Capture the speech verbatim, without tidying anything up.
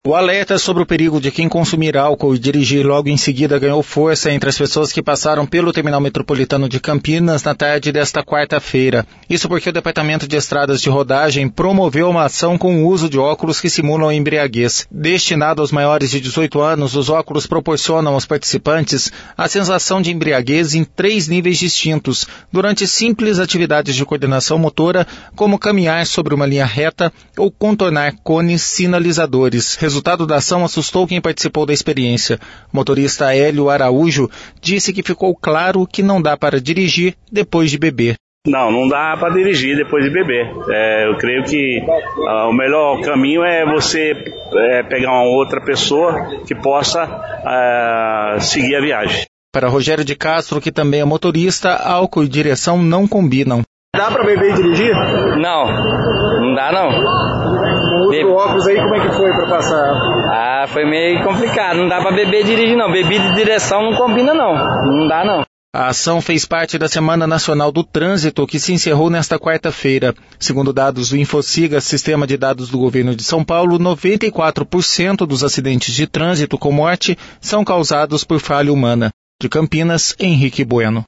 O alerta sobre o perigo de quem consumir álcool e dirigir logo em seguida ganhou força entre as pessoas que passaram pelo terminal metropolitano de Campinas na tarde desta quarta-feira. Isso porque o Departamento de Estradas de Rodagem promoveu uma ação com o uso de óculos que simulam a embriaguez. Destinado aos maiores de dezoito anos, os óculos proporcionam aos participantes a sensação de embriaguez em três níveis distintos, durante simples atividades de coordenação motora, como caminhar sobre uma linha reta ou contornar cones sinalizadores. O resultado da ação assustou quem participou da experiência. O motorista Hélio Araújo disse que ficou claro que não dá para dirigir depois de beber. Não, não dá para dirigir depois de beber. É, eu creio que uh, o melhor caminho é você é, pegar uma outra pessoa que possa uh, seguir a viagem. Para Rogério de Castro, que também é motorista, álcool e direção não combinam. Dá para beber e dirigir? Não, não dá não. Com o outro óculos aí, como é que foi para passar? Ah, foi meio complicado, não dá para beber e dirigir não, bebida e direção não combina não, não dá não. A ação fez parte da Semana Nacional do Trânsito, que se encerrou nesta quarta-feira. Segundo dados do Infociga, sistema de dados do governo de São Paulo, noventa e quatro por cento dos acidentes de trânsito com morte são causados por falha humana. De Campinas, Henrique Bueno.